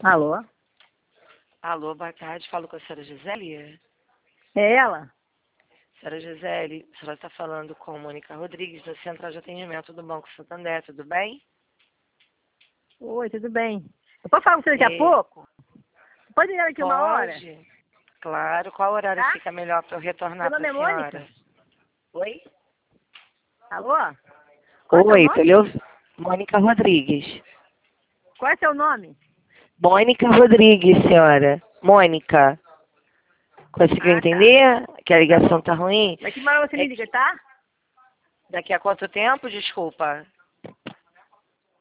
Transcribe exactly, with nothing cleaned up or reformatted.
Alô? Alô, boa tarde. Falo com a senhora Gisele? É ela? Senhora Gisele, a senhora está falando com Mônica Rodrigues, da Central de Atendimento do Banco Santander, tudo bem? Oi, tudo bem? Eu posso falar com você daqui a E... pouco? Pode ir daqui uma hora? Pode. Claro. Qual horário Tá? fica melhor para eu retornar Seu para nome a é senhora? Mônica? Oi? Alô? Qual é seu Oi, nome? entendeu? Mônica Rodrigues. Qual é seu nome? Mônica Rodrigues, senhora. Mônica. Conseguiu Ah, tá. entender que a ligação tá ruim? Daqui uma hora você É me liga, tá? Daqui a quanto tempo? Desculpa.